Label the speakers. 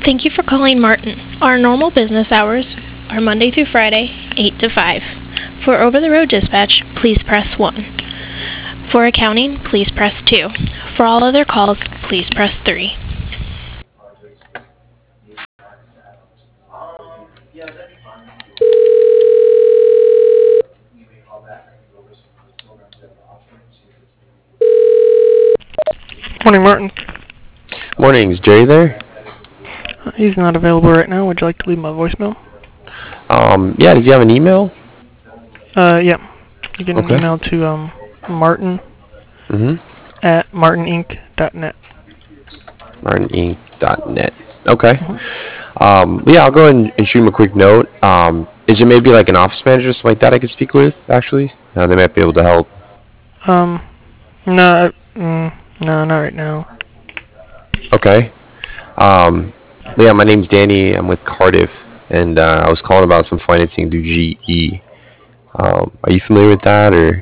Speaker 1: Thank you for calling Martin. Our normal business hours are Monday through Friday, 8 to 5. For over-the-road dispatch, please press 1. For accounting, please press 2. For all other calls, please press 3.
Speaker 2: Morning, Martin.
Speaker 3: Morning, is Jerry there?
Speaker 2: He's not available right now. Would you like to leave my voicemail?
Speaker 3: Yeah, does he have an email?
Speaker 2: Yeah. You can
Speaker 3: Okay.
Speaker 2: email to Martin
Speaker 3: Mm-hmm.
Speaker 2: at martininc.net.
Speaker 3: martininc.net. Okay.
Speaker 2: Mhm.
Speaker 3: Yeah, I'll go ahead and shoot him a quick note. Is there maybe like an office manager or something like that I could speak with, actually? They might be able to help.
Speaker 2: Um, no, no, not right now.
Speaker 3: Okay. Yeah, my name's Danny. I'm with Cardiff, and I was calling about some financing through GE. Are you familiar with that, or?